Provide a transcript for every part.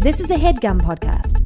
This is a HeadGum podcast.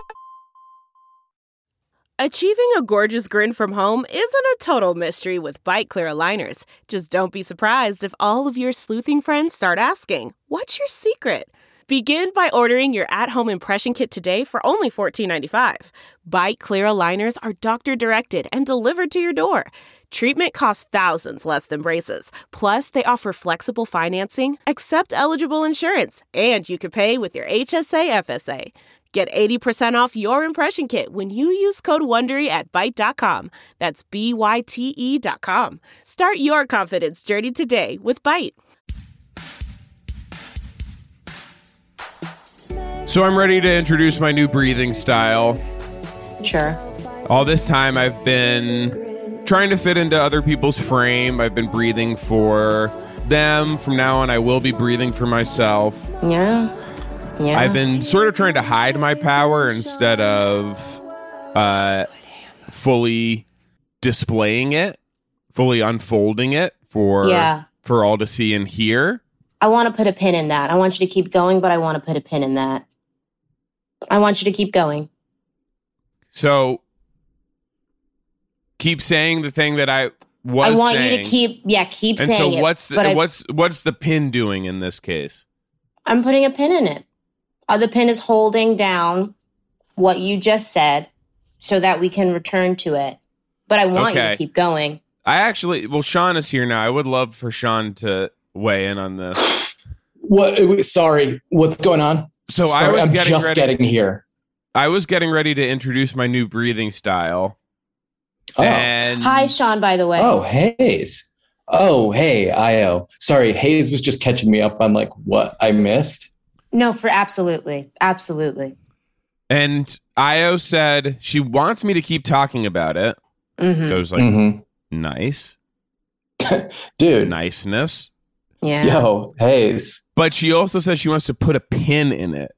Achieving a gorgeous grin from home isn't a total mystery with Byte Clear aligners. Just don't be surprised if all of your sleuthing friends start asking, "What's your secret?" Begin by ordering your at-home impression kit today for only $14.95. Byte Clear aligners are doctor-directed and delivered to your door. Treatment costs thousands less than braces. Plus, they offer flexible financing, accept eligible insurance, and you can pay with your HSA FSA. Get 80% off your impression kit when you use code WONDERY at Byte.com. That's BYTE.com. Start your confidence journey today with Byte. So I'm ready to introduce my new breathing style. Sure. All this time I've been trying to fit into other people's frame. I've been breathing for them. From now on, I will be breathing for myself. Yeah. I've been sort of trying to hide my power instead of fully displaying it, fully unfolding it for all to see and hear. I want to put a pin in that. I want you to keep going, but I want to put a pin in that. I want you to keep going. So keep saying the thing that I was saying. I want you to keep saying it. What's the pin doing in this case? I'm putting a pin in it. The pin is holding down what you just said so that we can return to it. But I want you to keep going. Sean is here now. I would love for Sean to weigh in on this. Sorry, what's going on? So I'm just getting here. I was getting ready to introduce my new breathing style. Oh. And hi, Sean, by the way. Oh, Hayes. Oh, hey, Io. Sorry, Hayes was just catching me up on like what I missed. No, for absolutely. Absolutely. And Io said she wants me to keep talking about it. Mm-hmm. So I was like, nice. Dude. Niceness. Yeah. Yo, Hayes. But she also said she wants to put a pin in it.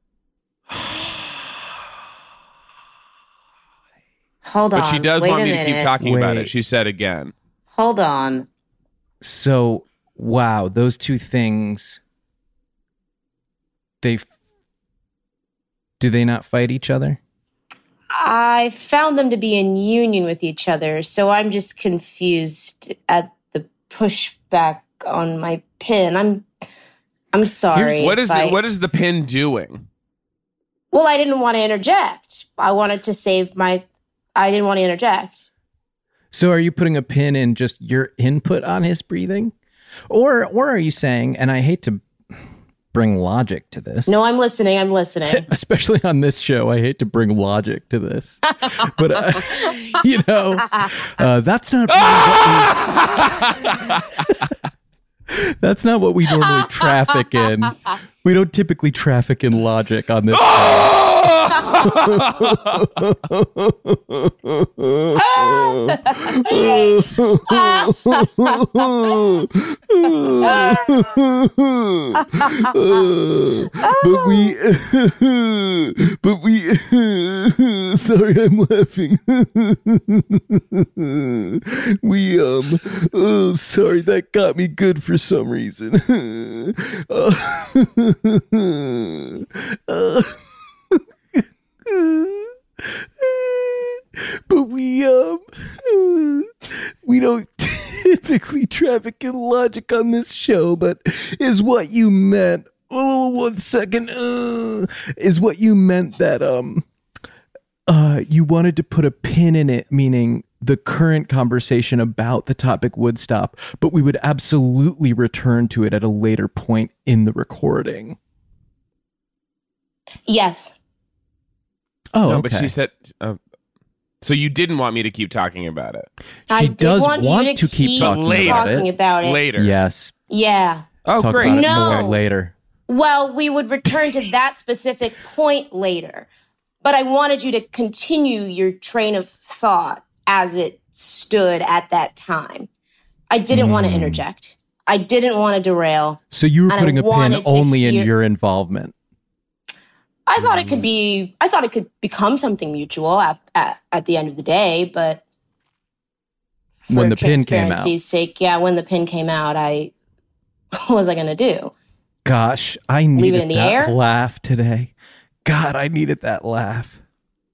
Hold on. But she does want me to keep talking about it. She said again. Hold on. So, wow, those two things, do they not fight each other? I found them to be in union with each other, so I'm just confused at the pushback on my pin. I'm sorry. What is the pin doing? Well, I didn't want to interject. I didn't want to interject. So are you putting a pin in just your input on his breathing? Or are you saying, and I hate to bring logic to this. No, I'm listening. Especially on this show, I hate to bring logic to this. But, that's not that's not what we normally traffic in. We don't typically traffic in logic on this show. but we sorry, I'm laughing. Sorry, that got me good for some reason. But we don't typically traffic in logic on this show, but is what you meant, one second, is what you meant that you wanted to put a pin in it, meaning the current conversation about the topic would stop, but we would absolutely return to it at a later point in the recording. Yes. Oh, no, okay. But she said, so you didn't want me to keep talking about it. She does want to keep talking about it. Later. Yes. Yeah. Oh, Talk great. About it more later. Well, we would return to that specific point later. But I wanted you to continue your train of thought as it stood at that time. I didn't want to interject. I didn't want to derail. So you were putting a pin only in your involvement. I thought it could become something mutual at the end of the day, but when the pin came out, transparency's sake, when the pin came out, what was I going to do? Gosh, I needed that laugh today. God, I needed that laugh.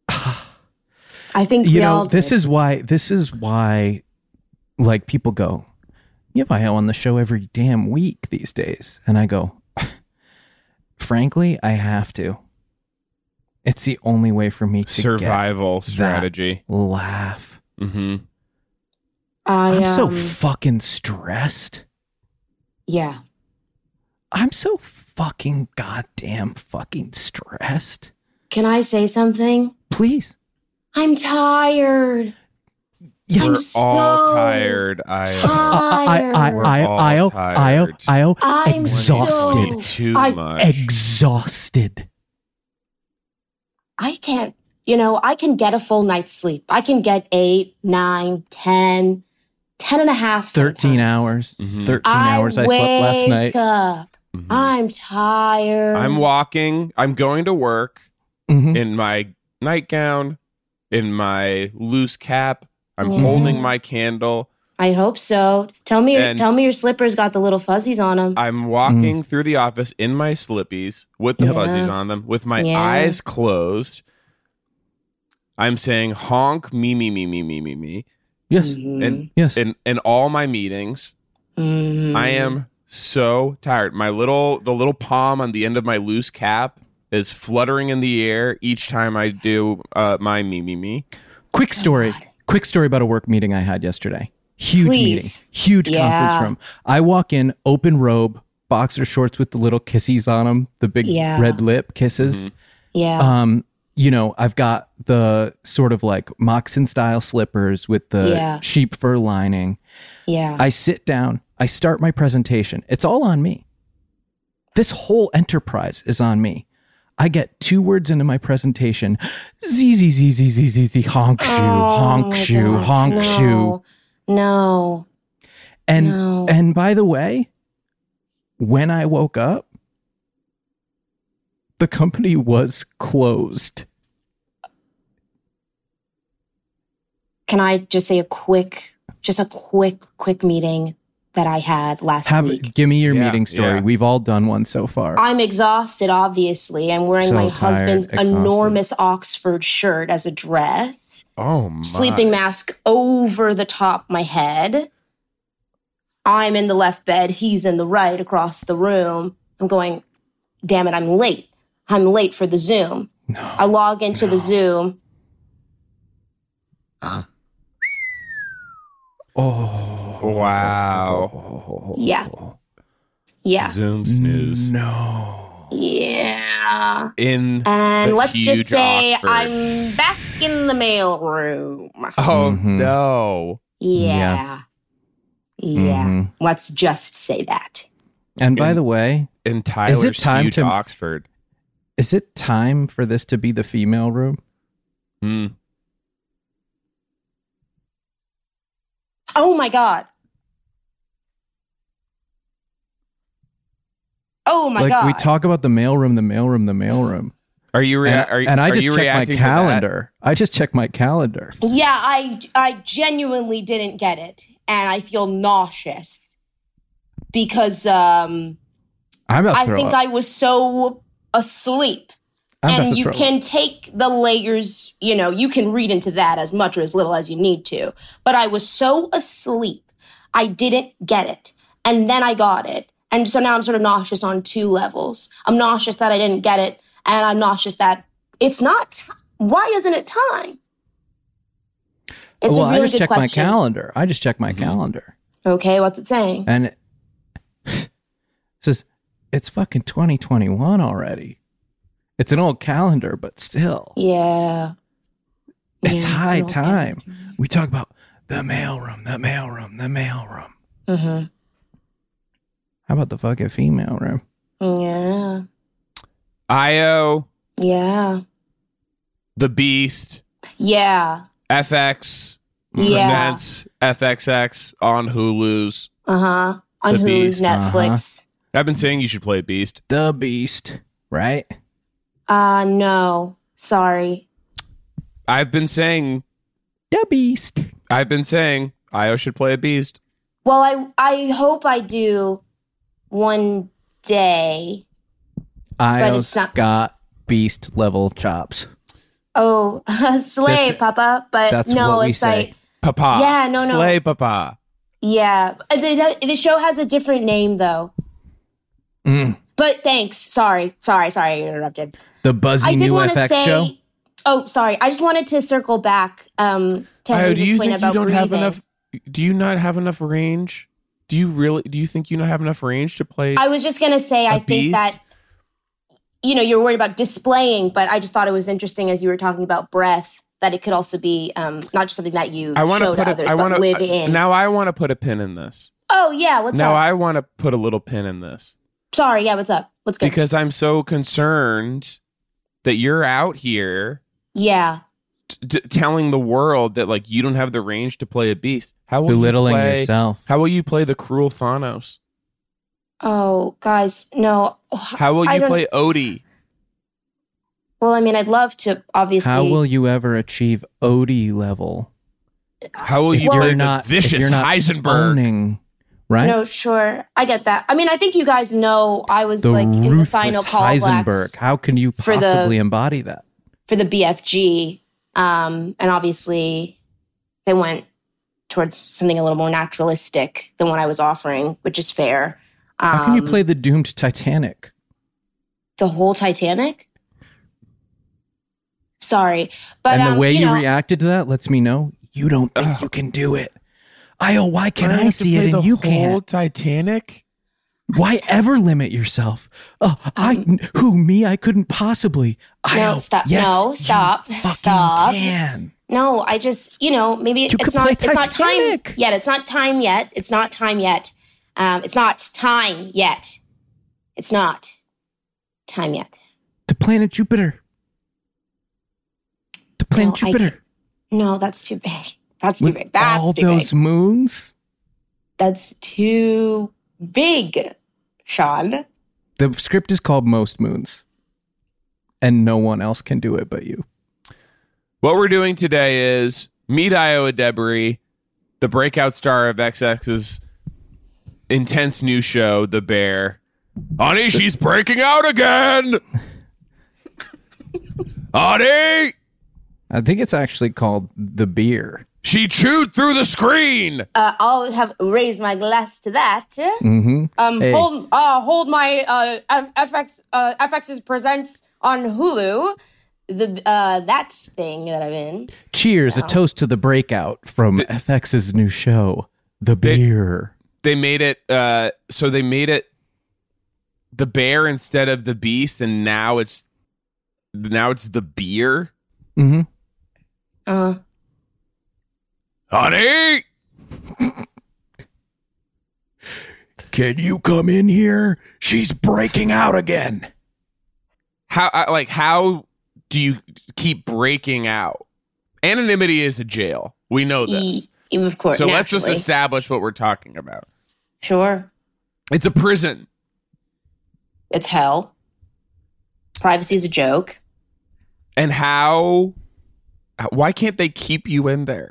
I think You we all know, this did. is why, like, people go, you have IO on the show every damn week these days. And I go, frankly, I have to. It's the only way for me to Survival get strategy. that laugh. Mm-hmm. I'm so fucking stressed. Yeah. I'm so fucking goddamn fucking stressed. Can I say something? Please. I'm tired. Yeah. I'm We're all so tired. tired. We're all tired. I'm exhausted. Way too I- much. Exhausted. I can't, I can get a full night's sleep. I can get 8, 9, 10, 10 and a half 13 sometimes. hours. Mhm. 13 hours I slept last night. Wake up. Mhm. I'm tired. I'm walking. I'm going to work Mhm. in my nightgown, in my loose cap. I'm Yeah. holding my candle. I hope so. Tell me And- your slippers got the little fuzzies on them. I'm walking through the office in my slippies with the Yep. fuzzies Yeah. on them, with my Yeah. eyes closed. I'm saying honk, me, me, me, me, me, me, me. Yes. And Yes. in all my meetings, Mhm. I am so tired. The little palm on the end of my loose cap is fluttering in the air each time I do my me, me, me. Quick story. Quick story about a work meeting I had yesterday. Huge Please. meeting. Huge Yeah. conference room. I walk in, open robe, boxer shorts with the little kissies on them, the big Yeah. red lip kisses. Yeah. I've got the sort of like moccasin style slippers with the Yeah. sheep fur lining. yeah. I sit down, I start my presentation. It's all on me. This whole enterprise is on me. I get 2 words into my presentation. Z, honk shoe, Oh honk my shoe, God. honk No. shoe. No. And No. and by the way, when I woke up, the company was closed. Can I just say a quick meeting that I had last week? Give me your Yeah, meeting story. yeah. We've all done one so far. I'm exhausted, obviously. I'm wearing So my tired, husband's exhausted. enormous Oxford shirt as a dress, Oh my. sleeping mask over the top my head. I'm in the left bed. He's in the right across the room. I'm going, damn it, I'm late. I'm late for the Zoom. I log into the Zoom. Oh. Wow. Yeah. Yeah. Zoom snooze. No. Yeah. In And the let's just huge say Oxford. I'm back in the mail room. Oh Mhm. no. Yeah. Yeah. Mhm. Let's just say that. And by In- the way, In Tyler's time huge to- Oxford. is it time for this to be the female room? Hmm. Oh my God. Oh my like God. we talk about the mailroom, the mailroom, the mailroom. Are you And I are just you checked my reacting to that? calendar. I just checked my calendar. Yeah, I genuinely didn't get it. And I feel nauseous. Because I'm about to I throw think up. I was so asleep. I'm about And to you throw can up. take the layers, you can read into that as much or as little as you need to. But I was so asleep, I didn't get it. And then I got it. And so now I'm sort of nauseous on 2 levels. I'm nauseous that I didn't get it. And I'm nauseous that it's not. Why isn't it time? It's well, a really I just good checked question. my calendar. I just checked my Mm-hmm. calendar. Okay, what's it saying? And it says, it's fucking 2021 already. It's an old calendar, but still. Yeah. It's Yeah, high an old time. We talk about the mailroom, the mailroom, the mailroom. Mm-hmm. How about the fucking female room? Yeah. IO, Yeah. The Beast, Yeah. FX Yeah. presents FXX on Hulu's. Uh-huh. On The Hulu's Beast. Netflix. I've been saying you should play Beast. The Beast, right? No. Sorry. I've been saying The Beast. IO should play a Beast. Well, I hope I do one day. I it's not- got beast level chops. Oh, slay, Papa. But that's no, what we it's say. like, Papa. Yeah, no. Slay, Papa. yeah. The show has a different name, though. But thanks. Sorry, I interrupted. The buzzy I did new want to FX say. show. Oh, sorry. I just wanted to circle back to Do Hayes' you point think you about don't have breathing. enough? Do you not have enough range? Do you think you don't have enough range to play? I was just gonna say, I think beast? that you're worried about displaying, but I just thought it was interesting as you were talking about breath that it could also be not just something that you show to others, but live in. Now I want to put a pin in this. Oh yeah, what's Now up? I want to put a little pin in this. Sorry, yeah, what's up? What's good? Because I'm so concerned that you're out here Yeah. telling the world that like you don't have the range to play a beast. How will Belittling you play, yourself. How will you play the cruel Thanos? Oh, guys, no. How will I you don't- play Odie? Well, I mean, I'd love to, obviously. How will you ever achieve Odie level? How will If you play you're not the vicious if you're not Heisenberg? owning, right? No, sure. I get that. I mean, I think you guys know I was the like in the ruthless final Heisenberg. callbacks How can you for the- possibly embody that? for the BFG. And obviously they went towards something a little more naturalistic than what I was offering, which is fair. How can you play the doomed Titanic? The whole Titanic? Sorry. But And the way you know, reacted to that lets me know you don't think you can do it. Io, why can I have to see play it the and you whole can't? Titanic? Why ever limit yourself? Me? I couldn't possibly. No, stop. Yes, No, you stop. fucking Stop. Can. No, I just, maybe You could it's not play it's not time Titanic. yet. It's not time yet. It's not time yet. It's not time yet. It's not time yet. To planet Jupiter. To planet No, Jupiter. No, that's too big. That's too With big. That's all too those big. moons. That's too big, Sean. The script is called Most Moons. And no one else can do it but you. What we're doing today is meet Io Adebri, the breakout star of XX's intense new show, The Bear. Honey, she's breaking out again! Honey! I think it's actually called The Beer. She chewed through the screen! I'll have raised my glass to that. Mm-hmm. Hey. Hold my FX's presents on Hulu. That thing that I'm in. Cheers, a toast to the breakout from FX's new show, The Beer. They made it, so they made it The Bear instead of The Beast, and now it's The Beer. Mm-hmm. Honey! Can you come in here? She's breaking out again. How do you keep breaking out? Anonymity is a jail. We know this. Of course. So let's just naturally. establish what we're talking about. Sure. It's a prison. It's hell. Privacy's a joke. And why can't they keep you in there?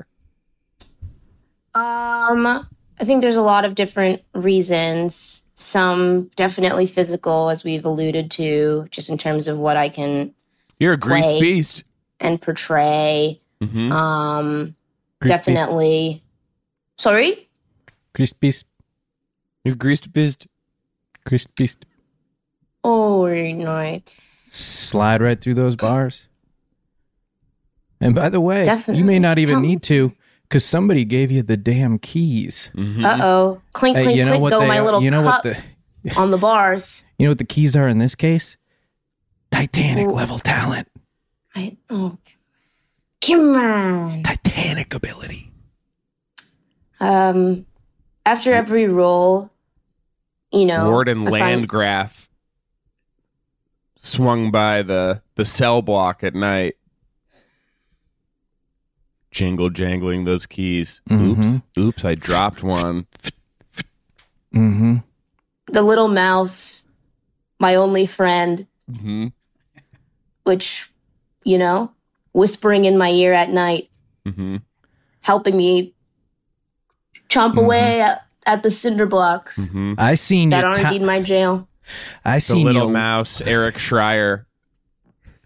I think there's a lot of different reasons. Some definitely physical, as we've alluded to, just in terms of what I can You're a greased Play. beast. and portray. Mm-hmm. Greased Definitely. Sorry? beast. Greased beast. You're a greased beast. Greased beast. Oh, no. Slide right through those bars. And by the way, Definitely. you may not even Tell me. need to, because somebody gave you the damn keys. Mm-hmm. Uh-oh. Clink, Hey, clink, you know clink, what go they my are- little you know cup what on the bars. You know what the keys are in this case? Titanic Ooh. level talent. Come on. Titanic ability. After every role, Warden I find- Landgraf swung by the cell block at night. Jangling those keys. Mhm. Oops, I dropped one. Mm-hmm. the little mouse, my only friend, Mm-hmm. which, whispering in my ear at night, Mm-hmm. helping me chomp away at the cinder blocks Mm-hmm. I seen that you. aren't in my jail. I The seen little you. mouse, Eric Schreier.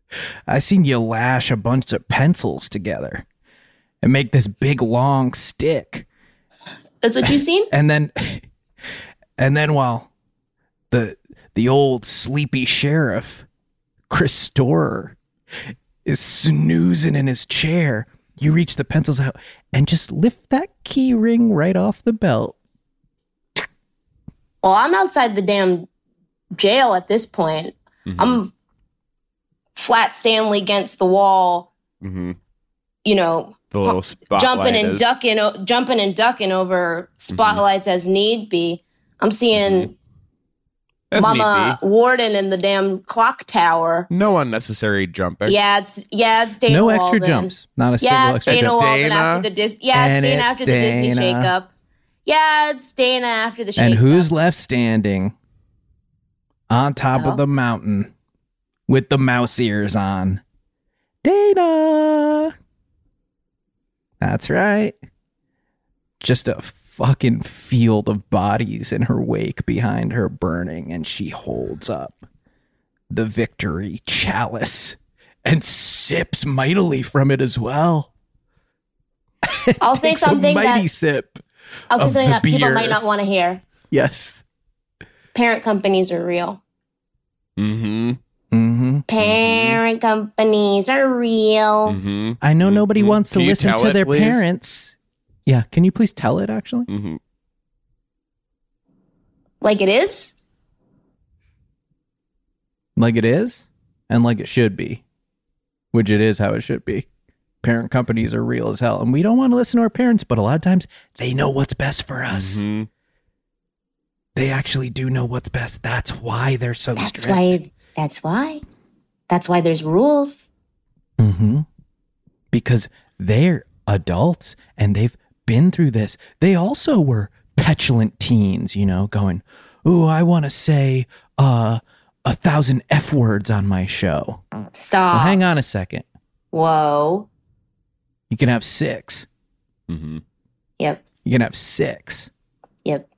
I seen you lash a bunch of pencils together and make this big long stick. That's what you seen? And then while the old sleepy sheriff, Chris Storer, is snoozing in his chair, you reach the pencils out and just lift that key ring right off the belt. Well, I'm outside the damn jail at this point. I'm flat Stanley against the wall, Mm-hmm. you know, The little spotlight jumping and ducking over spotlights as need be. I'm seeing As Mama need be. Warden in the damn clock tower. No unnecessary jumping. Yeah, it's Dana No Walden. extra jumps. Not a single Yeah, it's extra Dana jump. Walden Dana. after the Disney Dana. shakeup. Yeah, it's Dana after the shakeup. And who's left standing on top Well. of the mountain with the mouse ears on? Dana. That's right. Just a fucking field of bodies in her wake behind her burning, and she holds up the victory chalice and sips mightily from it as well. I'll say Takes something a mighty that sip. I'll say of something the that people beer. might not want to hear. Yes. Parent companies are real. Mm-hmm. Mm-hmm. Parent companies are real. Mm-hmm. I know nobody wants to Can you listen tell to it, their please? parents. Yeah, can you please tell it actually? Mm-hmm. Like it is? Like it is and like it should be, which it is how it should be. Parent companies are real as hell, and we don't want to listen to our parents, but a lot of times they know what's best for us. Mm-hmm. They actually do know what's best. That's why they're so That's strict. why there's rules. Mm-hmm. Because they're adults and they've been through this. They also were petulant teens, you know, going, "Ooh, I want to say 1,000 F words on my show." Stop. Well, hang on a second. Whoa. You can have 6. Mm-hmm. Yep. You can have 6. Yep.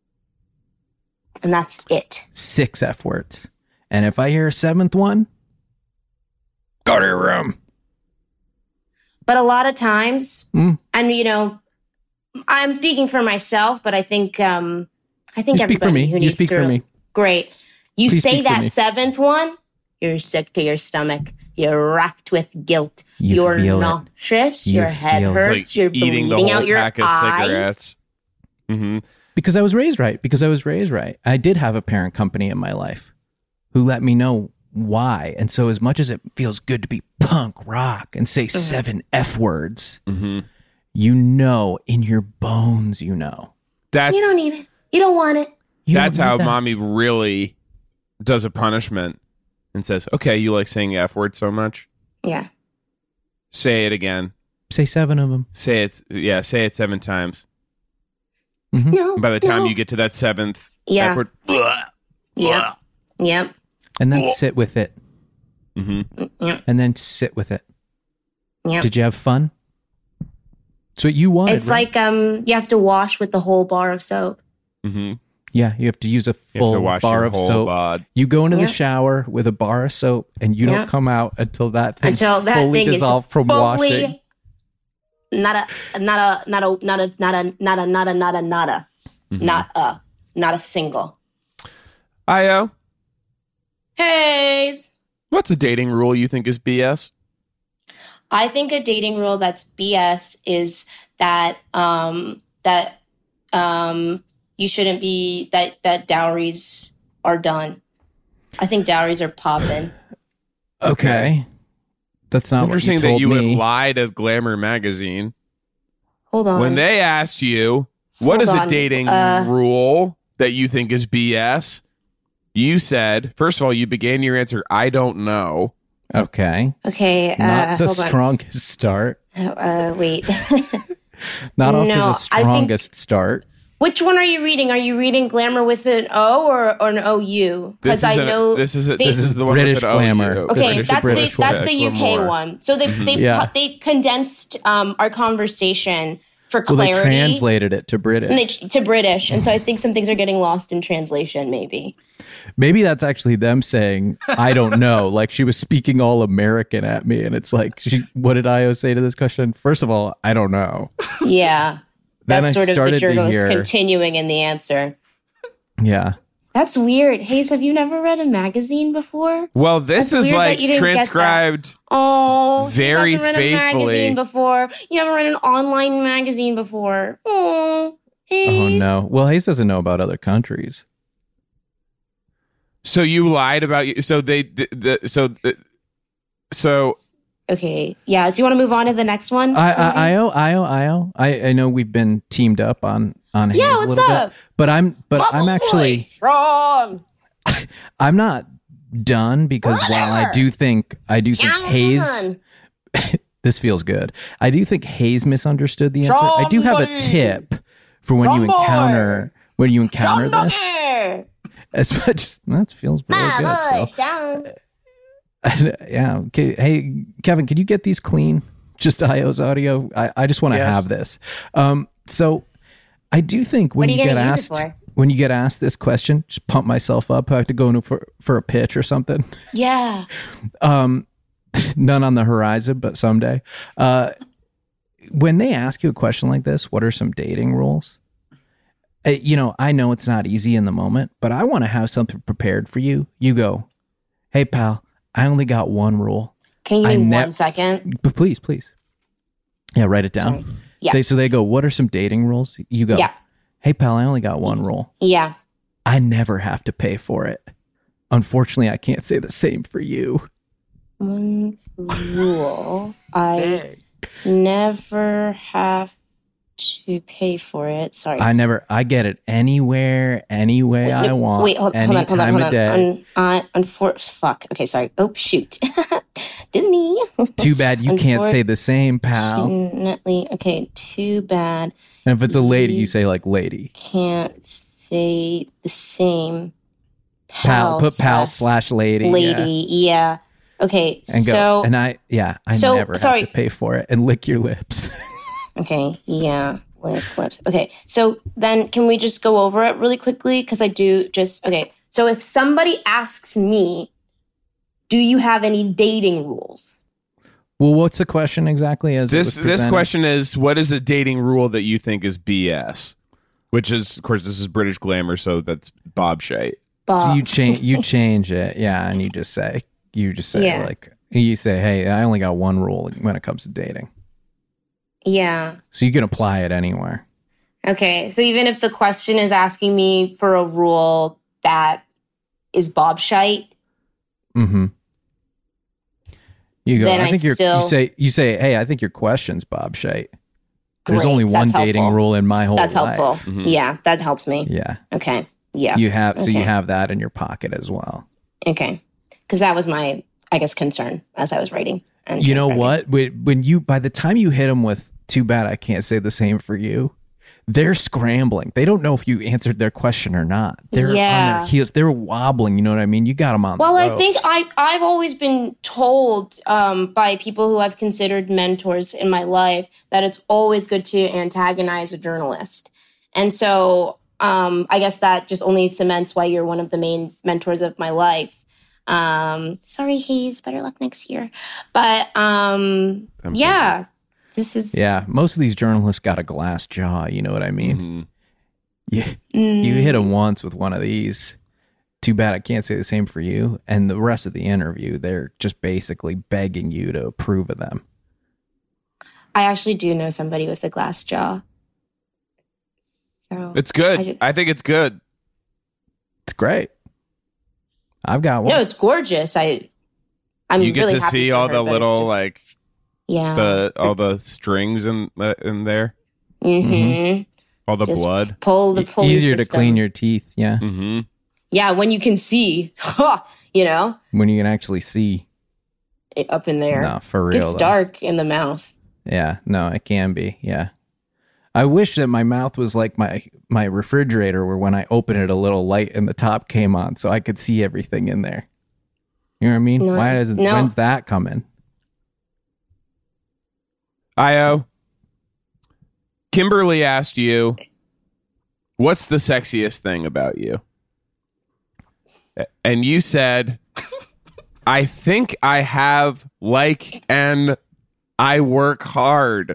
And that's it. 6 F words. And if I hear a 7th one, go to your room. But a lot of times, Mm. and you know, I'm speaking for myself, but I think You everybody speak for me. who You needs speak to for me. Great. You Please say speak for that me. 7th one, you're sick to your stomach. You're racked with guilt. You You're feel it. nauseous. You Your head feel it. hurts. It's like you're eating the bleeding whole out your pack of eye. cigarettes. Mm-hmm. Because I was raised right. I did have a parent company in my life who let me know why. And so as much as it feels good to be punk rock and say 7 F words, Mm-hmm. you know in your bones, you know. That's You don't need it. You don't want it. You that's don't need how that. mommy really does a punishment and says, "Okay, you like saying F word so much? Yeah. Say it again. Say 7 of them. Say it 7 times. No. And by the time no. you get to that 7th Yeah. F word, Yep. Yep. And then sit with it. mm-hmm. Yep. And then sit with it. Yep. Did you have fun? It's what you wanted. It's right? like you have to wash with the whole bar of soap. Mm-hmm. Yeah, you have to use a You have to full wash bar your of whole soap. bod. You go into Yeah. the shower with a bar of soap, and you Yeah. don't come out until that thing Until that fully thing is dissolved from washing. fully not a single. Io, Haze. what's a dating rule you think is BS? I think a dating rule that's BS is that you shouldn't be that dowries are done. I think dowries are popping. Okay. That's not Interesting what you that told you me. would lie to Glamour magazine Hold on. when they asked you what Hold is a on. dating rule that you think is BS. You said, first of all, you began your answer, "I don't know." Okay. Okay. Not the hold on. strongest start. Wait. Not off to No, the I think- strongest start. Which one are you reading? Are you reading Glamour with an O or an OU? Because I know this is the one British with an Glamour. OU. Okay, British- that's British the UK Glamour. one. So they Yeah. they condensed our conversation for Well, clarity. they translated it to British. And to British. And so I think some things are getting lost in translation, maybe. Maybe that's actually them saying, I don't know. Like she was speaking all American at me. And it's like, what did Io say to this question? First of all, I don't know. Yeah. Then That's I sort of the started to journalist hear- continuing in the answer. Yeah. That's weird. Hayes, have you never read a magazine before? Well, this That's is weird that like you didn't get that. transcribed. Oh, Very you haven't read a faithfully. magazine before. You haven't read an online magazine before. Oh, Hayes. Oh, no. Well, Hayes doesn't know about other countries. So you lied about you. So so Okay. Yeah. Do you want to move on to the next one? I know we've been teamed up on Hayes Yeah, a what's little up? bit, but I'm actually Sean. I'm not done because while I do think Hayes, this feels good. I do think Hayes misunderstood the answer. I do have a tip for when you encounter this. As much that feels really good. So. Yeah. Okay. Hey, Kevin, can you get these clean? Just Io's audio. I just want to have this. So I do think when What are you you get gonna use it asked for? when you get asked this question, just pump myself up. I have to go in for a pitch or something. Yeah. None on the horizon, but someday. When they ask you a question like this, what are some dating rules? I know it's not easy in the moment, but I want to have something prepared for you. You go, hey, pal, I only got one rule. Can you give me 1 second? But please. Yeah, write it down. Sorry. Yeah. So they go, what are some dating rules? You go, Yeah. hey, pal, I only got one rule. Yeah. I never have to pay for it. Unfortunately, I can't say the same for you. One rule. I never have to pay for it. Sorry. I get it anywhere, any way I want. Wait, hold any on. time of day. Fuck. Okay, sorry. Oh, shoot. Disney. Too bad you can't say the same, pal. Unfortunately. Okay, too bad. And if it's a lady, you say like lady. Can't say the same. Pal. Put pal / lady. Lady. Yeah. Okay, And so. go. And I So, never sorry. have to pay for it and lick your lips. Okay, yeah, lips. Okay, so then can we just go over it really quickly? Because okay. So if somebody asks me, do you have any dating rules? Well, what's the question exactly? this question is, what is a dating rule that you think is BS? Which is, of course, this is British glamour, so that's Bob shite. So you change it, yeah, and you just say Yeah. like you say, hey, I only got one rule when it comes to dating. Yeah. So you can apply it anywhere. Okay, so even if the question is asking me for a rule that is Bob shite, Mm-hmm. You go. Then I think I still- you say, hey, I think your question's Bob shite. There's Great, only one that's dating helpful. rule in my whole that's life. helpful. Mhm. Yeah, that helps me. Yeah. Okay. Yeah. You have you Okay. have that in your pocket as well. Okay. Because that was my, I guess, concern as I was writing. And You know transcribing. what? When you by the time you hit them with too bad I can't say the same for you, they're scrambling. They don't know if you answered their question or not. They're on Yeah. their heels. They're wobbling. You know what I mean? You got them on Well, the I ropes. think I've always been told by people who I've considered mentors in my life that it's always good to antagonize a journalist. And so I guess that just only cements why you're one of the main mentors of my life. Sorry, Hayes. Better luck next year. But yeah, this is Yeah, most of these journalists got a glass jaw. You know what I mean? Mhm. Yeah, you hit them once with one of these. Too bad I can't say the same for you. And the rest of the interview, they're just basically begging you to approve of them. I actually do know somebody with a glass jaw. So It's good. I just- I think it's good. It's great. I've got one. No, it's gorgeous. I'm You get really to happy see for all her, the but it's little just- like yeah. all the strings in there, Mm-hmm. all the Just blood. Pull the pulley Easier system. to clean your teeth. Yeah, Mm-hmm. Yeah, when you can see, you know, when you can actually see. up in there. No, for It real. gets though. dark in the mouth. Yeah, no, it can be. Yeah. I wish that my mouth was like my refrigerator, where when I open it, a little light in the top came on, so I could see everything in there. You know what I mean? No, no. When's that coming? Io, Kimberly asked you, what's the sexiest thing about you? And you said, I think I have and I work hard.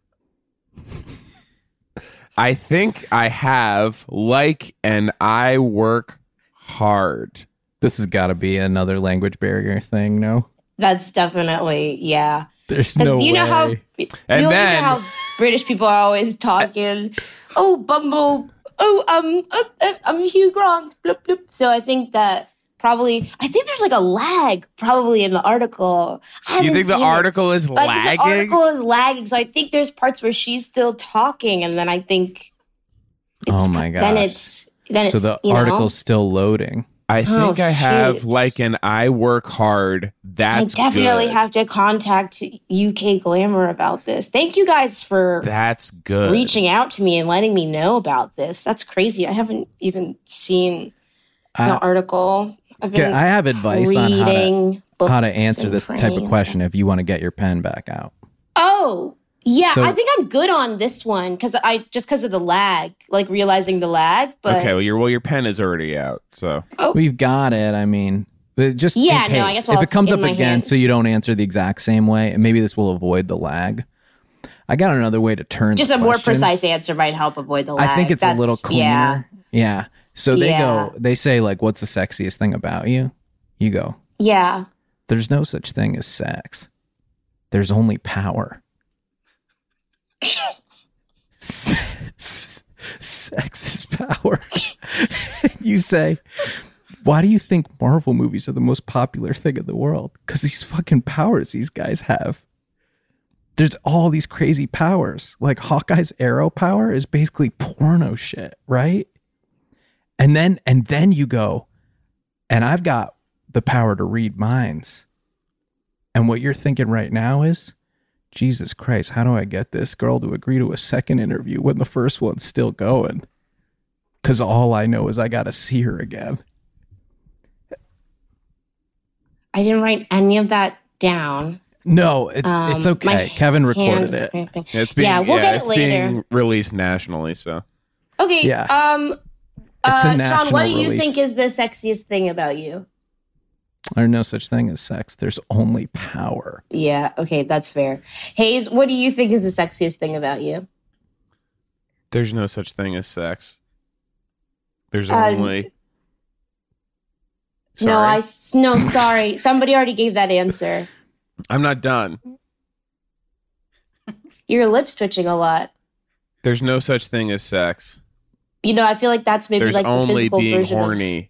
I think I have and I work hard. This has got to be another language barrier thing, no? That's definitely, yeah. There's no way. Know how, And you know then how British people are always talking, oh, Bumble, oh, I'm Hugh Grant, bloop, bloop. So I think that I think there's like a lag probably in the article. You think the article is lagging? The article is lagging. So I think there's parts where she's still talking, and then I think oh my gosh. Then it's so the article's still loading. I think I have and I work hard. That's I definitely good. have to contact UK Glamour about this. Thank you guys for That's good. reaching out to me and letting me know about this. That's crazy. I haven't even seen the article. I have advice on reading how to books answer and this type praying of and question stuff. if you want to get your pen back out. Oh, yeah. So- I think I'm good on this one because of the lag, like realizing the lag. But Okay, well, your pen is already out, so We've got it. I mean, but just Yeah, in case, no, I guess while if it it's comes in up my again, hand. so you don't answer the exact same way, and maybe this will avoid the lag. I got another way to turn just the a more question. precise answer might help avoid the lag. I think it's a little cleaner. Yeah. So Yeah. they say like, what's the sexiest thing about you? You go, Yeah. there's no such thing as sex. There's only power. Sex is power. You say, why do you think Marvel movies are the most popular thing in the world? Because these fucking powers these guys have. There's all these crazy powers. Like Hawkeye's arrow power is basically porno shit, right? And then you go, and I've got the power to read minds. And what you're thinking right now is, Jesus Christ, how do I get this girl to agree to a second interview when the first one's still going? Because all I know is I got to see her again. I didn't write any of that down. No, it's my okay. Kevin recorded hands it. cramping. it's being We'll get it it's later. being released nationally. So Okay. Yeah. It's a Sean, national what do you release. think is the sexiest thing about you? There's no such thing as sex. There's only power. Yeah. Okay, that's fair. Hayes, what do you think is the sexiest thing about you? there's no such thing as sex. There's Um, only. No, Sorry. sorry. Somebody already gave that answer. I'm not done. Your lips twitching a lot. There's no such thing as sex. You know, I feel like that's maybe There's like the only physical being version horny.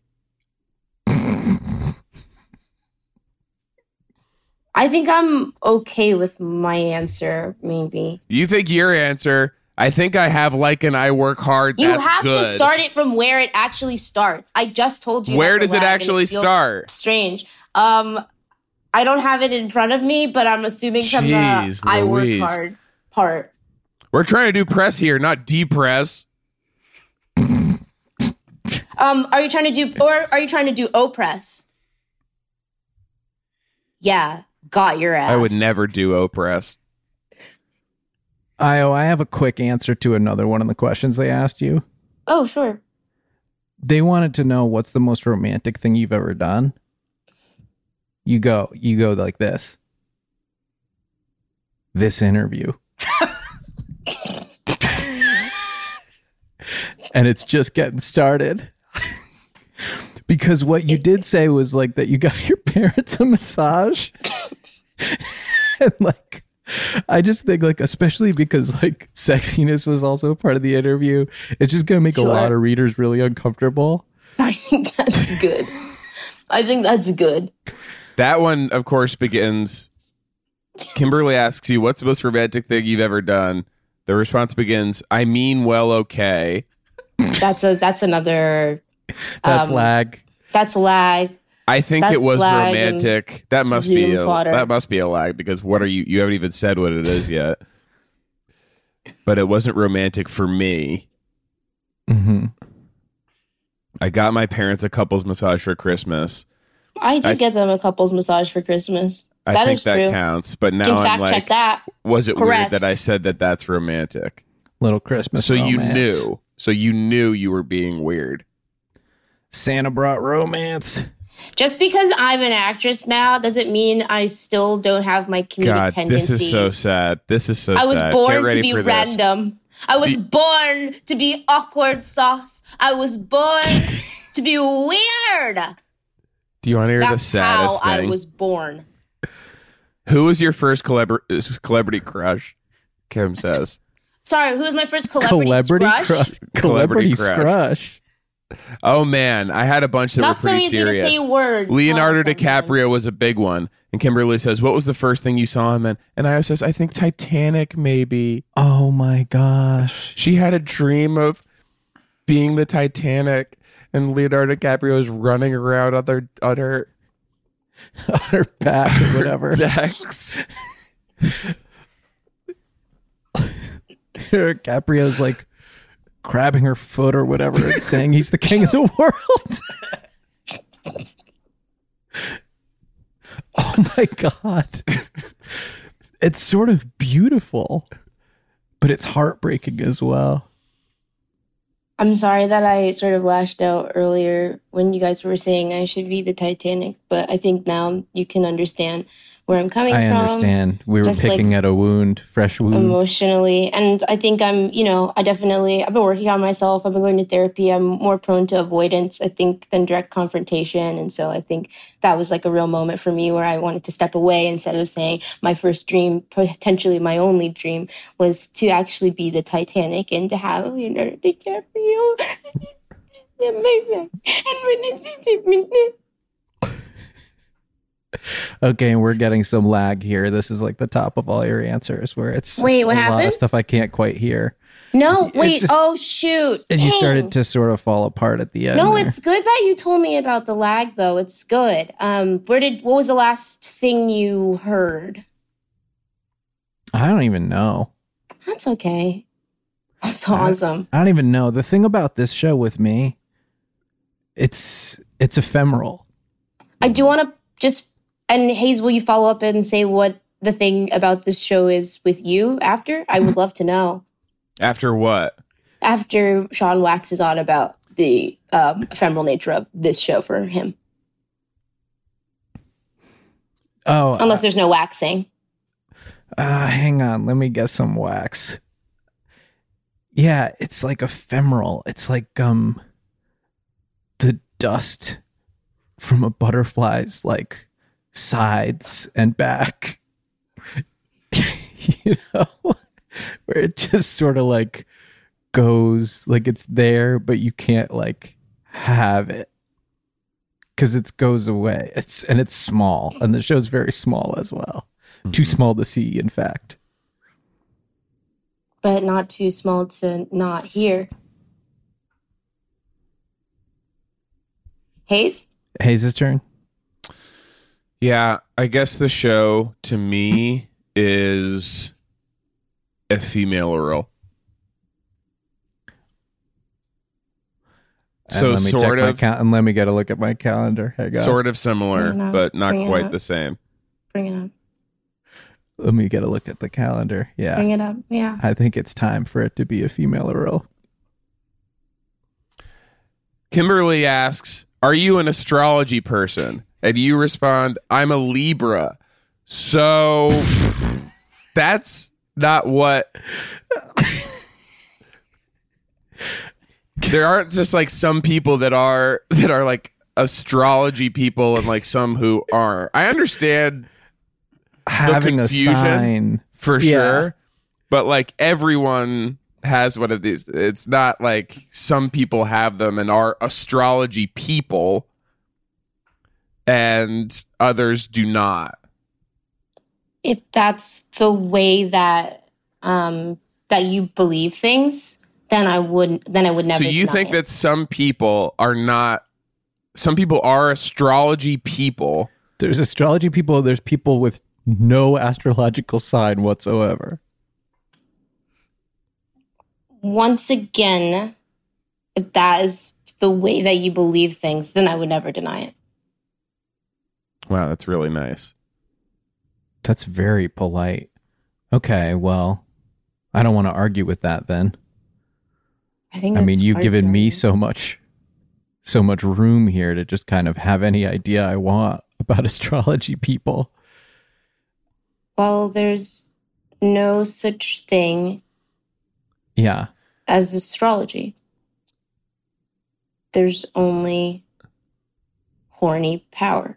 I think I'm okay with my answer, maybe. You think your answer? I think I have and I work hard. You That's have good. to start it from where it actually starts. I just told you. Where about does the it lag, and actually feels start? Strange. I don't have it in front of me, but I'm assuming from Jeez the I work Louise. hard part. We're trying to do press here, not depress. Are you trying to do oppress? Yeah, got your ass. I would never do oppress. I have a quick answer to another one of the questions they asked you. Oh, sure. They wanted to know what's the most romantic thing you've ever done. You go like this. This interview. And it's just getting started. Because what you did say was like that you got your parents a massage. And like, I just think like, especially because like sexiness was also part of the interview, it's just going to make a lot of readers really uncomfortable. I think that's good. That one, of course, begins. Kimberly asks you, what's the most romantic thing you've ever done? The response begins, I mean, well, okay. That's another. That's lag. That's lag. I think That's it was lag romantic. That must Zoom be fodder. that must be a lag because what are you haven't even said what it is yet. But it wasn't romantic for me. Mm-hmm. I got my parents a couples massage for Christmas. I did get them a couples massage for Christmas. I That think is that true. counts. But You now can I'm fact like, check that. was it Correct. weird that I said that that's romantic? Little Christmas So romance. you knew you were being weird. Santa brought romance. Just because I'm an actress now doesn't mean I still don't have my comedic God, tendencies. this is so sad. This is so sad. I was Get born ready to be for this. random. I was born to be awkward sauce. I was born to be weird. Do you want to hear the That's saddest how thing? I was born. Who was your first celebrity crush? Kim says. Sorry, who was my first celebrity crush? Celebrity crush. crush. Oh man, I had a bunch that Not were so pretty easy serious. to say words. Leonardo huh, DiCaprio sometimes. was a big one. And Kimberly says, what was the first thing you saw him in? And I says, I think Titanic, maybe. Oh my gosh. She had a dream of being the Titanic, and Leonardo DiCaprio was running around on her On her back or whatever. decks. Caprio's like grabbing her foot or whatever and saying he's the king of the world. Oh my God. It's sort of beautiful, but it's heartbreaking as well. I'm sorry that I sort of lashed out earlier when you guys were saying I should be the Titanic, but I think now you can understand where I'm coming I from. understand. We were Just, picking like, at a wound, fresh wound. Emotionally. And I think I've been working on myself. I've been going to therapy. I'm more prone to avoidance, I think, than direct confrontation. And so I think that was like a real moment for me where I wanted to step away instead of saying my first dream, potentially my only dream, was to actually be the Titanic and to have Leonardo DiCaprio. Okay, and we're getting some lag here. This is like the top of all your answers where it's just Wait, what a lot happened? of stuff I can't quite hear. No, It wait. just- Oh, shoot. And you Dang. started to sort of fall apart at the end. No, there. it's good that you told me about the lag, though. It's good. What was the last thing you heard? I don't even know. That's okay. That's awesome. I don't even know. The thing about this show with me, it's ephemeral. I do want to just, and Hayes, will you follow up and say what the thing about this show is with you after? I would love to know. After what? After Sean waxes on about the ephemeral nature of this show for him. Oh, Unless there's no waxing. hang on. Let me get some wax. Yeah, it's like ephemeral. It's like the dust from a butterfly's like sides and back. You know, where it just sort of like goes, like it's there, but you can't like have it because it goes away. It's small, and the show's very small as well. Too small to see, in fact. But not too small to not hear. Hayes? Hayes' turn. Yeah, I guess the show to me is a female role. So let me sort check my of, and let me get a look at my calendar. Hang on. sort of similar, Bring it up. but not Bring it quite up. the same. Bring it up. Let me get a look at the calendar. Yeah, Bring it up. Yeah. I think it's time for it to be a female role. Kimberly asks, "Are you an astrology person?" And you respond, "I'm a Libra." So that's not what. There aren't just like some people that are like astrology people and like some who aren't. I understand Having a confusion. sign. for Yeah. sure, but like everyone has one of these. It's not like some people have them and are astrology people and others do not. If that's the way that that you believe things, then I would never. So you deny think it. that some people are astrology people. There's astrology people. There's people with no astrological sign whatsoever. Once again, if that is the way that you believe things, then I would never deny it. Wow, that's really nice. That's very polite. Okay, well, I don't want to argue with that then. I think I mean, that's you've given me heartbreaking. so much room here to just kind of have any idea I want about astrology people. Well, there's no such thing Yeah. as astrology. There's only horny power.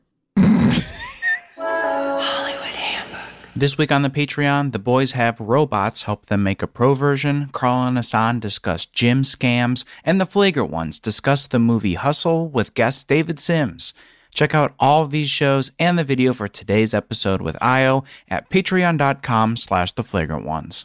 This week on the Patreon, the boys have robots help them make a pro version, Carl and Hassan discuss gym scams, and the Flagrant Ones discuss the movie Hustle with guest David Sims. Check out all of these shows and the video for today's episode with Io at patreon.com/theflagrantones.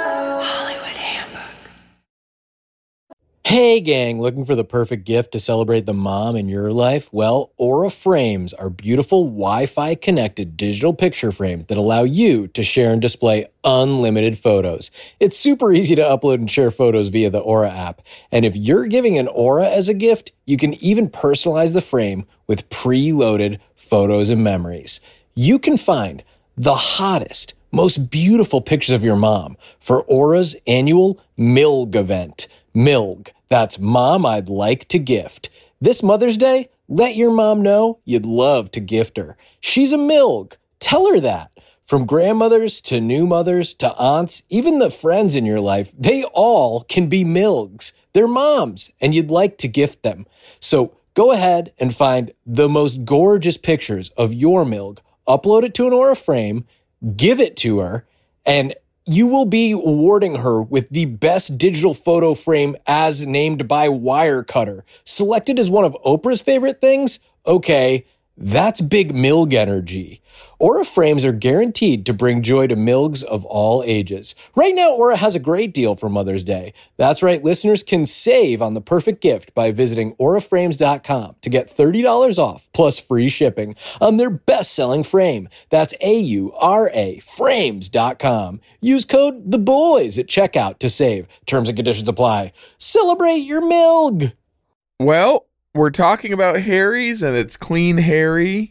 Hey gang, looking for the perfect gift to celebrate the mom in your life? Well, Aura Frames are beautiful Wi-Fi connected digital picture frames that allow you to share and display unlimited photos. It's super easy to upload and share photos via the Aura app. And if you're giving an Aura as a gift, you can even personalize the frame with preloaded photos and memories. You can find the hottest, most beautiful pictures of your mom for Aura's annual MILG event. MILG. That's Mom I'd Like to Gift. This Mother's Day, let your mom know you'd love to gift her. She's a MILG. Tell her that. From grandmothers to new mothers to aunts, even the friends in your life, they all can be MILGs. They're moms, and you'd like to gift them. So go ahead and find the most gorgeous pictures of your MILG, upload it to an Aura frame, give it to her, and you will be awarding her with the best digital photo frame as named by Wirecutter. Selected as one of Oprah's favorite things? Okay, that's big MILG energy. Aura frames are guaranteed to bring joy to MILGs of all ages. Right now, Aura has a great deal for Mother's Day. That's right, listeners can save on the perfect gift by visiting auraframes.com to get $30 off plus free shipping on their best-selling frame. That's AURA frames.com. Use code THEBOYS at checkout to save. Terms and conditions apply. Celebrate your MILG! Well, we're talking about Harry's, and it's Clean Harry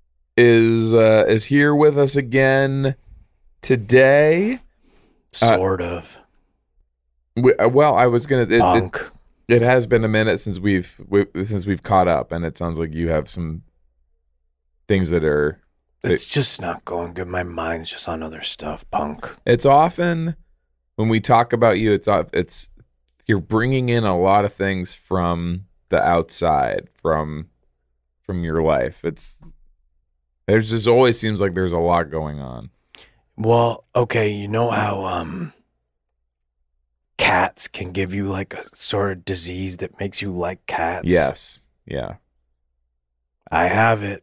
is here with us again today. Sort of. Well, I was gonna. Bunk. It has been a minute since we've caught up, and it sounds like you have some things that are. It's just not going good. My mind's just on other stuff, punk. It's often when we talk about you, it's you're bringing in a lot of things from the outside, from your life. There's just always seems like there's a lot going on. Well, okay, you know how cats can give you like a sort of disease that makes you like cats? Yes. Yeah. I have it.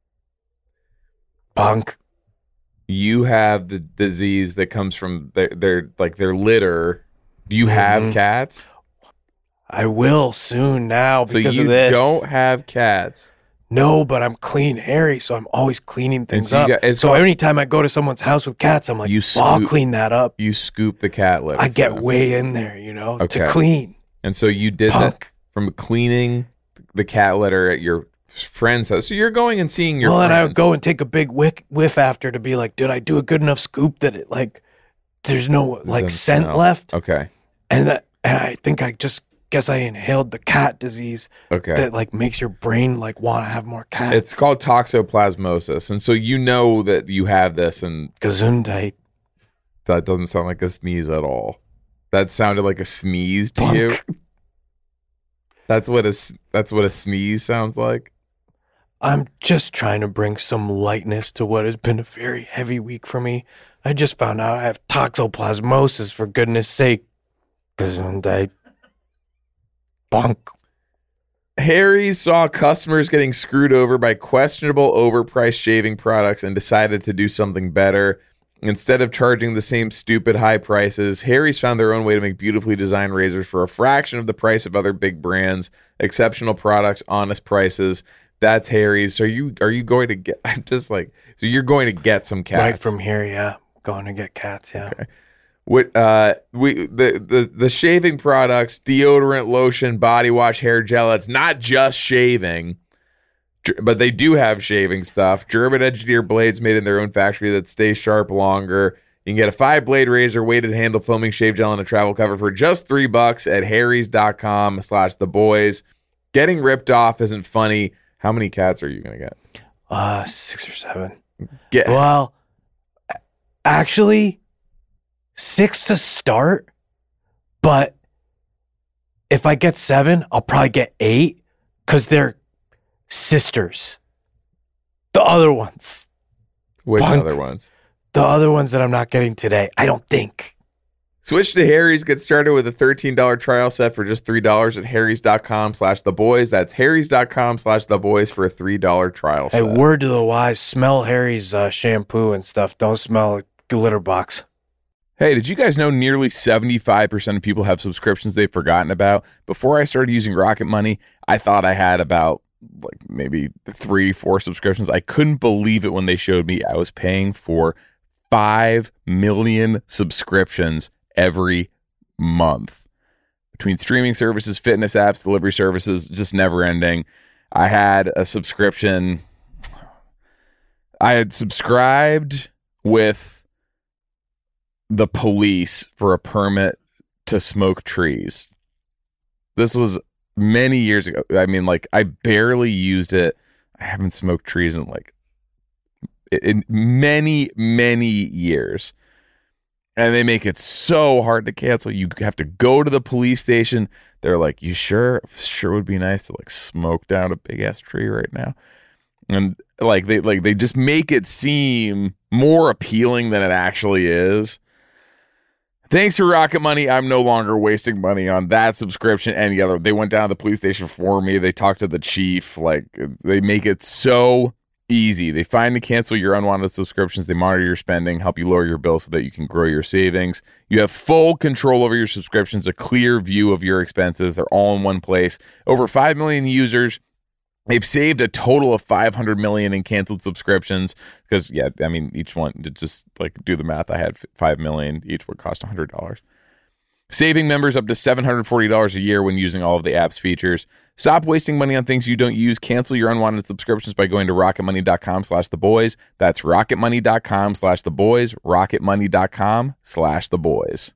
Punk. You have the disease that comes from their litter. Do you have cats? I will soon now because of this. So you don't have cats. No, but I'm Clean Harry, so I'm always cleaning things so up. So anytime I go to someone's house with cats, I'm like, I'll clean that up. You scoop the cat litter. I get way in there, to clean. And so you did that from cleaning the cat litter at your friend's house. So you're going and seeing your friends. And I would go and take a big whiff after to be like, did I do a good enough scoop that it there's no scent left? Okay. And I think I guess I inhaled the cat disease that makes your brain want to have more cats. It's called toxoplasmosis. And so you know that you have this, and Gesundheit. That doesn't sound like a sneeze at all. That sounded like a sneeze to you. That's what a sneeze sounds like. I'm just trying to bring some lightness to what has been a very heavy week for me. I just found out I have toxoplasmosis, for goodness sake. Gesundheit. Bunk. Harry saw customers getting screwed over by questionable overpriced shaving products and decided to do something better. Instead of charging the same stupid high prices, Harry's found their own way to make beautifully designed razors for a fraction of the price of other big brands. Exceptional products, honest prices. That's Harry's. So are you going to get? I'm just so you're going to get some cats right from here? Yeah, going to get cats. Yeah. Okay. The shaving products, deodorant, lotion, body wash, hair gel. It's not just shaving, but they do have shaving stuff. German engineered blades made in their own factory that stay sharp longer. You can get a 5-blade razor, weighted handle, foaming shave gel, and a travel cover for just $3 at harrys.com/theboys. Getting ripped off isn't funny. How many cats are you going to get? 6 or 7. Get Well, actually, 6 to start. But if I get 7, I'll probably get 8 because they're sisters. The other ones. Which Punk. other ones? The other ones that I'm not getting today, I don't think. Switch to Harry's. Get started with a $13 trial set for just $3 at harrys.com/theboys. That's harrys.com/theboys for a $3 trial Hey, set. word to the wise, smell Harry's shampoo and stuff. Don't smell a litter box. Hey, did you guys know nearly 75% of people have subscriptions they've forgotten about? Before I started using Rocket Money, I thought I had about like maybe 3-4 subscriptions. I couldn't believe it when they showed me I was paying for 5 million subscriptions every month. Between streaming services, fitness apps, delivery services, just never ending. I had a subscription. I had subscribed with the police for a permit to smoke trees. This was many years ago. I mean, like, I barely used it. I haven't smoked trees in like in many years, and they make it so hard to cancel. You have to go to the police station. They're like, you sure would be nice to like smoke down a big ass tree right now. And they just make it seem more appealing than it actually is. Thanks to Rocket Money, I'm no longer wasting money on that subscription. Any other, they went down to the police station for me. They talked to the chief. Like, they make it so easy. They find and cancel your unwanted subscriptions. They monitor your spending, help you lower your bill so that you can grow your savings. You have full control over your subscriptions, a clear view of your expenses. They're all in one place. Over 5 million users. They've saved a total of $500 million in canceled subscriptions because, yeah, I mean, each one, to just like do the math, I had 5 million. Each would cost $100. Saving members up to $740 a year when using all of the app's features. Stop wasting money on things you don't use. Cancel your unwanted subscriptions by going to rocketmoney.com/theboys. That's rocketmoney.com/theboys. rocketmoney.com/theboys.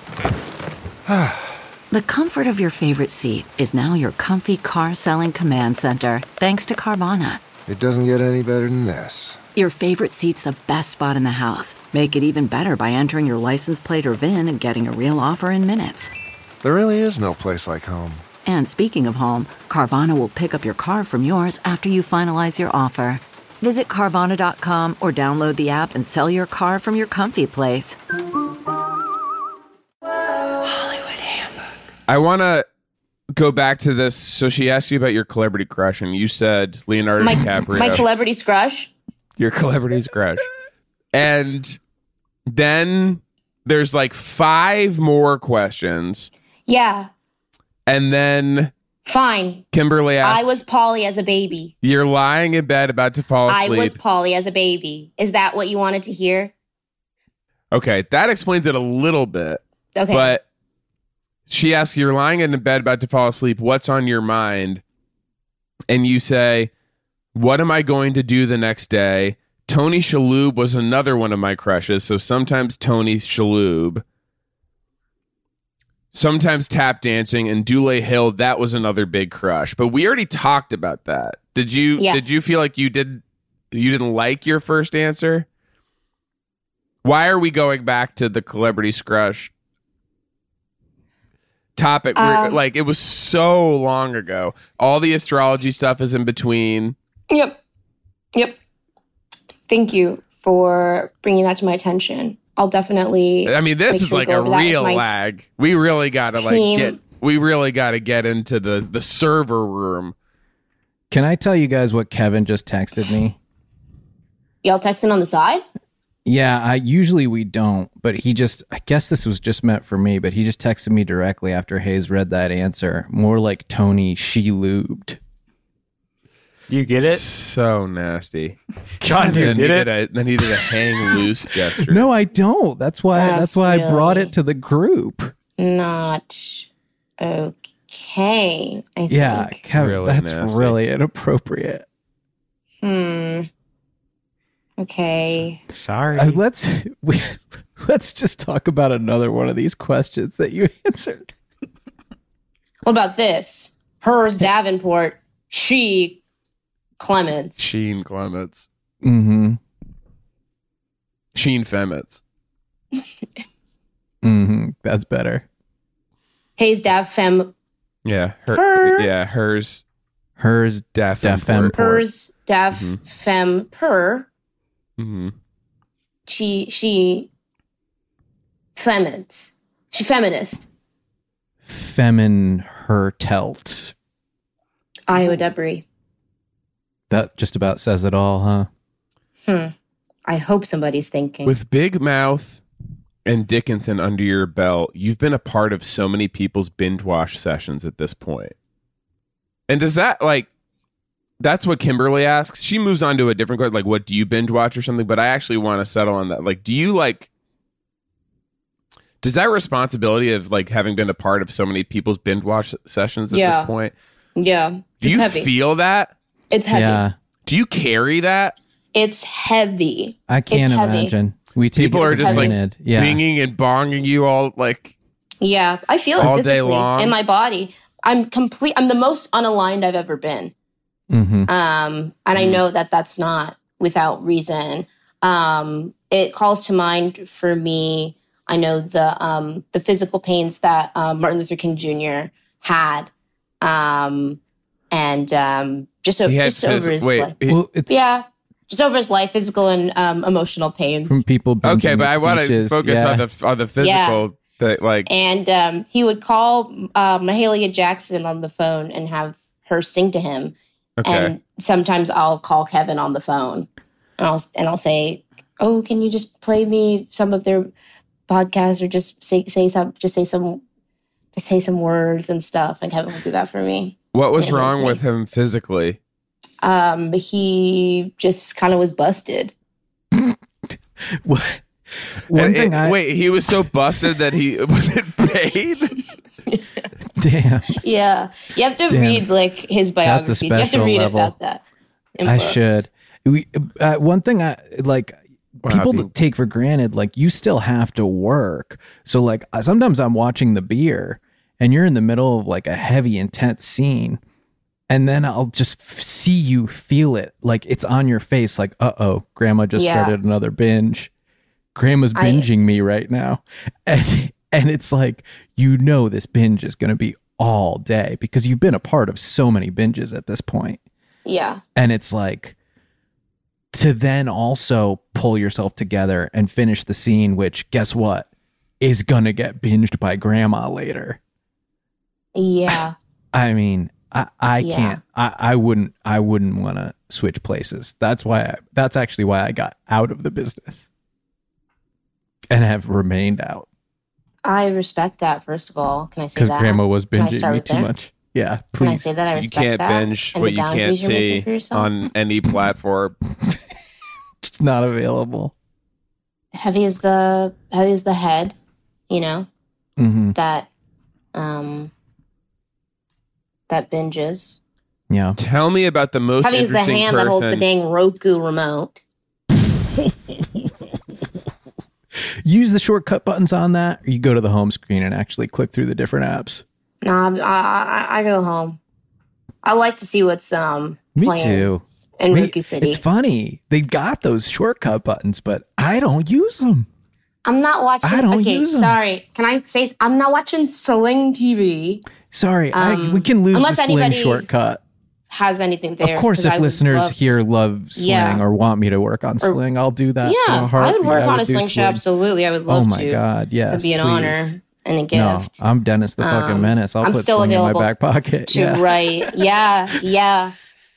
The comfort of your favorite seat is now your comfy car selling command center, thanks to Carvana. It doesn't get any better than this. Your favorite seat's the best spot in the house. Make it even better by entering your license plate or VIN and getting a real offer in minutes. There really is no place like home. And speaking of home, Carvana will pick up your car from yours after you finalize your offer. Visit Carvana.com or download the app and sell your car from your comfy place. I want to go back to this. So she asked you about your celebrity crush, and you said Leonardo DiCaprio. My celebrity crush? Your celebrity's crush. And then there's like 5 more questions. Yeah. And then Fine. Kimberly asks, I was Polly as a baby. You're lying in bed about to fall asleep. I was Polly as a baby. Is that what you wanted to hear? Okay, that explains it a little bit. Okay. But she asks, you're lying in bed about to fall asleep. What's on your mind? And you say, what am I going to do the next day? Tony Shalhoub was another one of my crushes. So sometimes Tony Shalhoub. Sometimes tap dancing, and Dule Hill, that was another big crush. But we already talked about that. Did you feel like you didn't like your first answer? Why are we going back to the celebrity crush topic? Like, it was so long ago. All the astrology stuff is in between. Yep. Thank you for bringing that to my attention. I'll definitely. I mean, this is like a real lag. We really got to get into the server room. Can I tell you guys what Kevin just texted me? Y'all texting on the side? Yeah, usually we don't, but I guess this was just meant for me, but he just texted me directly after Hayes read that answer. More like Tony, she lubed. You get it? So nasty. John, you get it? Then he did a hang loose gesture. No, I don't. That's why I brought it to the group. Not okay, I think. Yeah, Kevin, Really that's nasty. really inappropriate. Okay. Sorry. Let's just talk about another one of these questions that you answered. What about this? Hers Davenport, she Clements. Sheen Clements. Mm-hmm. Sheen Femets. Mm-hmm. That's better. Hayes Dav Fem. Yeah. Her. Yeah. Hers. Hers Davenport. Hers Dav Fem Per. Mm-hmm. She Femins. She feminist. Femin her telt. Iowa Debris. That just about says it all, huh? I hope somebody's thinking. With Big Mouth and Dickinson under your belt, you've been a part of so many people's binge watch sessions at this point. And does that, like, that's what Kimberly asks. She moves on to a different question, like, what do you binge watch or something? But I actually want to settle on that. Like, do you, like, does that responsibility of, like, having been a part of so many people's binge watch sessions at this point? Yeah. Do you feel that? It's heavy. Yeah. Do you carry that? It's heavy. I can't It's heavy. imagine. We take People it are for just, like, granted. Yeah. binging and bonging you all, like, Yeah, I feel it all physically day long. in my body. I'm the most unaligned I've ever been. Mm-hmm. And I know that that's not without reason. It calls to mind for me, I know the physical pains that Martin Luther King Jr. had. Just over his life. Just over his life, physical and emotional pains. From people. Okay, but I want to focus on the physical. That, like, and he would call Mahalia Jackson on the phone and have her sing to him. Okay. And sometimes I'll call Kevin on the phone and I'll say, "Oh, can you just play me some of their podcasts or just say some words and stuff?" And Kevin will do that for me. What was wrong with him physically? He just kind of was busted. What? Wait, he was so busted that he wasn't paid? Damn. Yeah. You have to read, like, his biography. You have to read about that. I should. One thing I like, people take for granted, like, you still have to work. So, like, sometimes I'm watching The Beer and you're in the middle of, like, a heavy, intense scene. And then I'll just see you feel it. Like, it's on your face. Like, uh-oh, grandma just started another binge. Grandma's binging me right now. And it's like, this binge is going to be all day because you've been a part of so many binges at this point. Yeah. And it's like, to then also pull yourself together and finish the scene, which, guess what, is going to get binged by grandma later. Yeah. I mean, I can't, I wouldn't want to switch places. That's actually why I got out of the business and have remained out. I respect that, first of all. Can I say that? Because grandma was binging me too much. Yeah, please. Can I say that? I respect that. You can't binge what you can't see on any platform. It's not available. Heavy is the head, Mm-hmm. that binges. Yeah. Tell me about the most Heavy is the interesting hand that holds the dang Roku remote. Use the shortcut buttons on that, or you go to the home screen and actually click through the different apps. No, I go home. I like to see what's Me playing too. in Roku City. It's funny. They've got those shortcut buttons, but I don't use them. I'm not watching. I don't use them. Sorry. Can I say I'm not watching Sling TV? Sorry, we can lose the Sling shortcut. Has anything there? Of course, if listeners here love Sling or want me to work on Sling, I'll do that. Yeah, I would work on a Sling show. Absolutely, I would love to. Oh my god, yes, it'd be an honor and a gift. No, I'm Dennis the fucking Menace. I'm put still Sling available in my back pocket to write. Yeah.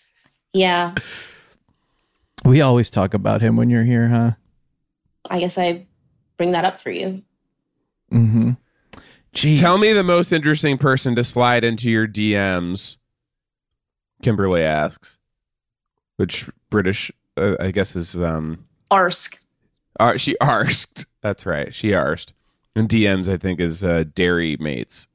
We always talk about him when you're here, huh? I guess I bring that up for you. Mm-hmm. Jeez. Tell me the most interesting person to slide into your DMs. Kimberly asks, which British, I guess, is Arsk. She arsked. That's right. She arsed. And DMs, I think, is Dairy Mates.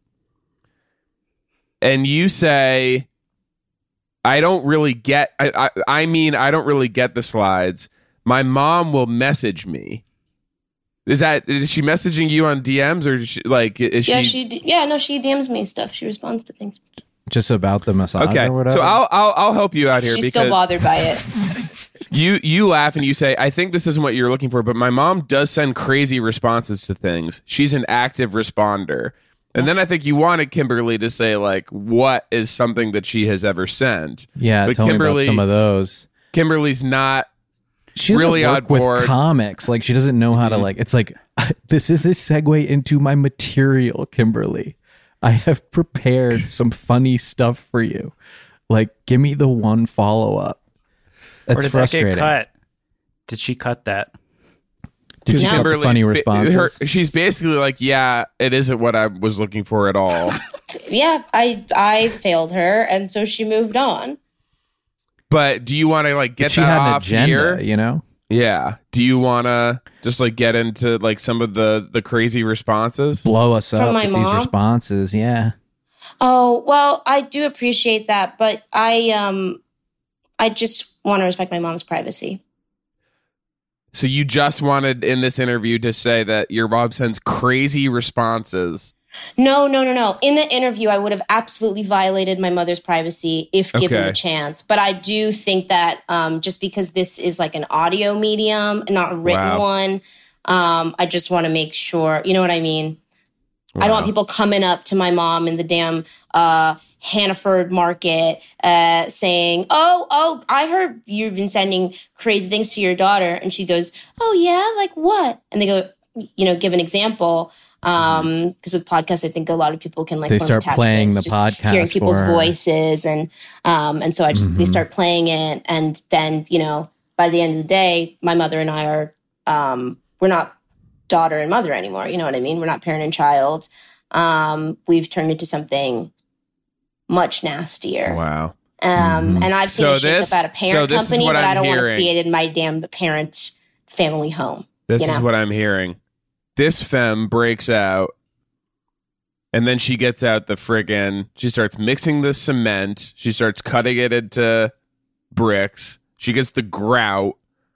And you say, I don't really get. I mean, I don't really get the slides. My mom will message me. Is she messaging you on DMs or is she? She DMs me stuff. She responds to things. Just about the massage or whatever? So I'll help you out here. She's because still bothered by it. You laugh and you say, I think this isn't what you're looking for, but my mom does send crazy responses to things. She's an active responder. And then I think you wanted Kimberly to say, like, what is something that she has ever sent? Yeah, but tell me about some of those. Kimberly's not She's really on board with comics. Like, she doesn't know how to, like, it's like, this is a segue into my material, Kimberly. I have prepared some funny stuff for you. Like, give me the one follow-up. That's or did frustrating. That get cut? Did she cut that? Did she cut the funny responses? She's basically like, yeah, it isn't what I was looking for at all. Yeah, I failed her, and so she moved on. But do you want to like get she that had off an agenda, here? You know? Yeah. Do you want to just like get into like some of the crazy responses? Blow us From up my with mom? these responses, yeah. Oh, well, I do appreciate that, but I just want to respect my mom's privacy. So you just wanted in this interview to say that your mom sends crazy responses. No. In the interview, I would have absolutely violated my mother's privacy if given the chance. But I do think that just because this is like an audio medium, not a written one, I just want to make sure, you know what I mean? Wow. I don't want people coming up to my mom in the damn Hannaford Market saying, oh, I heard you've been sending crazy things to your daughter. And she goes, oh, yeah? Like what? And they go, give an example. Because with podcasts, I think a lot of people can like they start playing the just podcast, hearing people's voices, and so we start playing it, and then by the end of the day, my mother and I are we're not daughter and mother anymore. You know what I mean? We're not parent and child. We've turned into something much nastier. Wow. And I've seen shit about a parent company, but I don't want to see it in my damn parent family home. This is what I'm hearing. This femme breaks out, and then she gets out she starts mixing the cement. She starts cutting it into bricks. She gets the grout,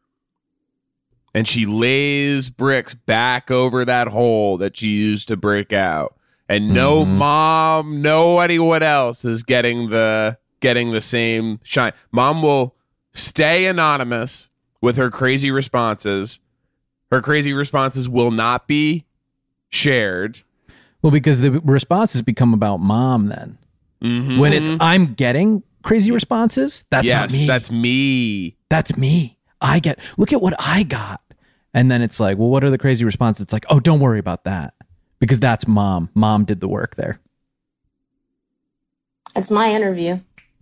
and she lays bricks back over that hole that she used to break out. And no mom, no anyone else is getting the same shine. Mom will stay anonymous with her crazy responses. Her crazy responses will not be shared. Well, because the responses become about mom then. Mm-hmm. When it's, I'm getting crazy responses, that's not me. That's me. That's me. Look at what I got. And then it's like, well, what are the crazy responses? It's like, oh, don't worry about that. Because that's mom. Mom did the work there. That's my interview.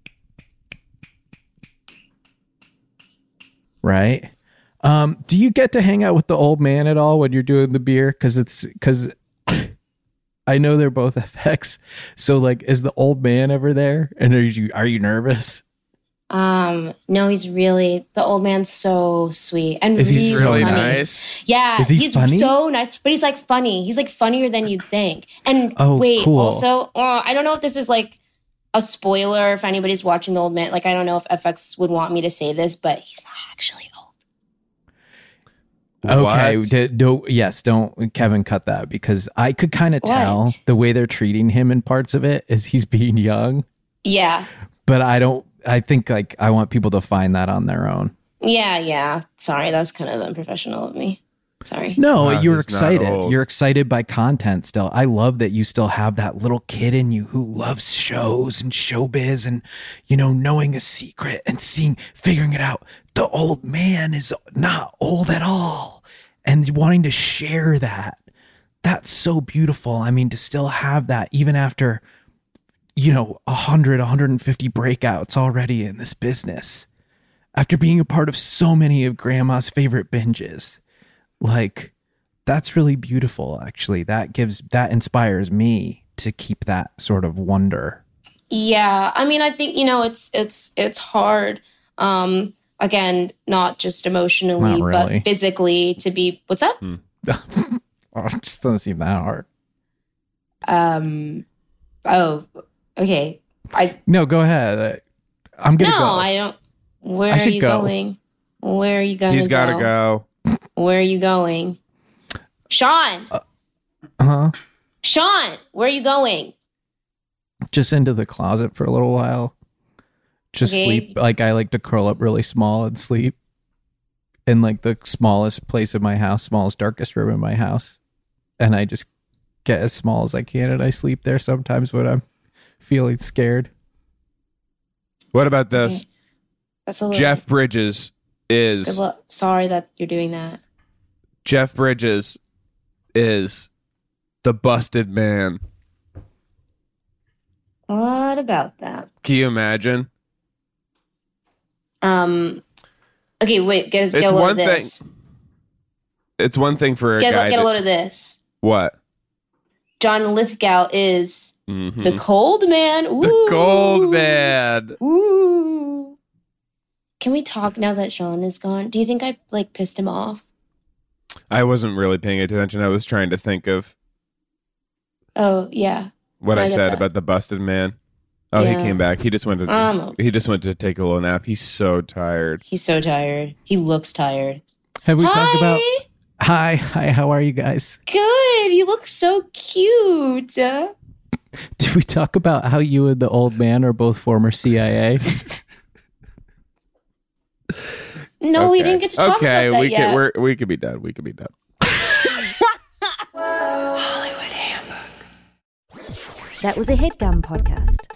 Right? Do you get to hang out with the old man at all when you're doing the beer? Because I know they're both FX. So like, is the old man ever there? And are you nervous? No, the old man's so sweet and is he really funny. nice? Yeah, he's funny? So nice, but he's like funny. He's like funnier than you'd think. And cool. Also, I don't know if this is like a spoiler if anybody's watching the old man. Like, I don't know if FX would want me to say this, but he's not actually old. Okay, don't Kevin cut that, because I could kind of tell the way they're treating him in parts of it is he's being young. Yeah. But I think like I want people to find that on their own. Yeah. Sorry, that was kind of unprofessional of me. Sorry. No, you're excited. You're excited by content still. I love that you still have that little kid in you who loves shows and showbiz and, knowing a secret and figuring it out. The old man is not old at all. And wanting to share that. That's so beautiful. I mean, to still have that even after, 100, 150 breakouts already in this business. After being a part of so many of grandma's favorite binges. Like, that's really beautiful, actually. That inspires me to keep that sort of wonder. Yeah. I mean, I think, it's hard. Again, not just emotionally, but physically to be, what's up? It just doesn't seem that hard. Oh, okay. No, go ahead. I'm going to go. No, I don't. Where are you going? Where are you going? He's got to go. Where are you going? Sean! Huh? Sean, where are you going? Just into the closet for a little while. Just sleep. Like, I like to curl up really small and sleep in like the smallest place in my house, smallest, darkest room in my house. And I just get as small as I can, and I sleep there sometimes when I'm feeling scared. What about this? Okay. That's a little... Jeff Bridges is... Sorry that you're doing that. Jeff Bridges is the busted man. What about that? Can you imagine? Okay, wait. Get a load of this. It's one thing for a guy. Get a load of this. What? John Lithgow is the cold man. Ooh. The cold man. Ooh. Can we talk now that Sean is gone? Do you think I like pissed him off? I wasn't really paying attention. I was trying to think of. Oh yeah. What I said about the busted man. Oh, yeah. He came back. He just went to take a little nap. He's so tired. He's so tired. He looks tired. Have we talked about... Hi, how are you guys? Good. You look so cute. Did we talk about how you and the old man are both former CIA? No, we didn't get to talk about that yet. We could be done. We could be done. That was a HeadGum podcast.